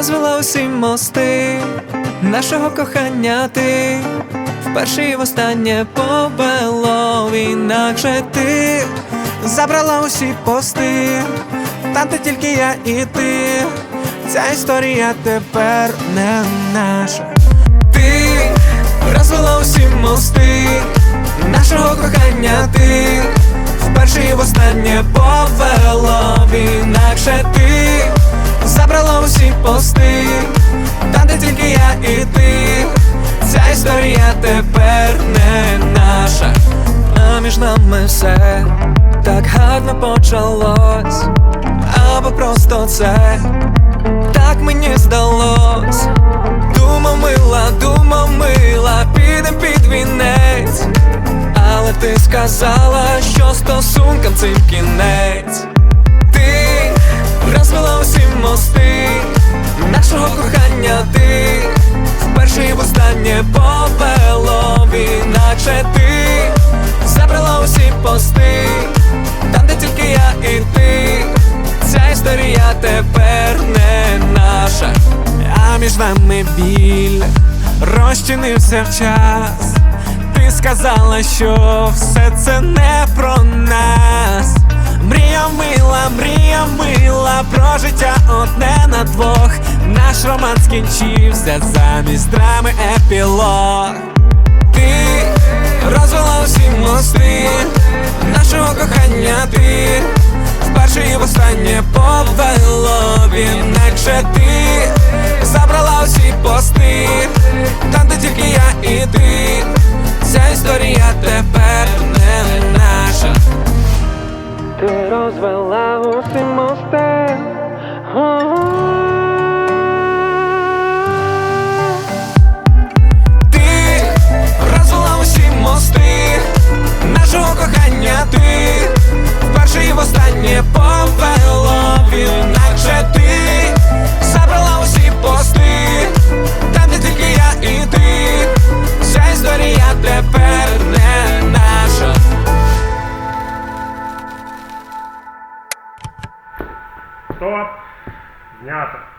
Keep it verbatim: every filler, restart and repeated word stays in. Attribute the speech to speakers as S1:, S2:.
S1: розвела усі мости нашого кохання ти вперше і востаннє повело. Інакше ти забрала усі пости, там де тільки я і ти. Ця історія тепер не наша. Ти розвела усі мости нашого кохання ти вперше і востаннє повело. Інакше ти забрала усі пости, там де тільки я і ти. Ця історія тепер не наша. А між нами все так гарно почалось, або просто це так мені здалось. Думав мила, думав мила, підем під вінець, але ти сказала, що стосункам цим кінець. Ти розвела усі мости нашого кохання ти вперше і востаннє повело. Інакше ти забрала усі пости, там де тільки я і ти. Ця історія тепер не наша. А між нами біль розчинився в час. Ти сказала, що все це не про нас. Мрія мила, мрія мила, про життя одне на двох. Наш роман скінчився, замість драми епілог. Ти розвела усі мости нашого кохання ти вперше і востаннє повело. Інакше ти забрала усі пости, там де тільки я і ти. Ця історія тепер не наша. Ти розвела усі мости. Ти розвела усі мости нашого кохання ти вперше і востаннє повело. Інакше ти забрала усі пости, там де тільки я і ти. Ця історія тепер не наша.
S2: Стоп! Знято.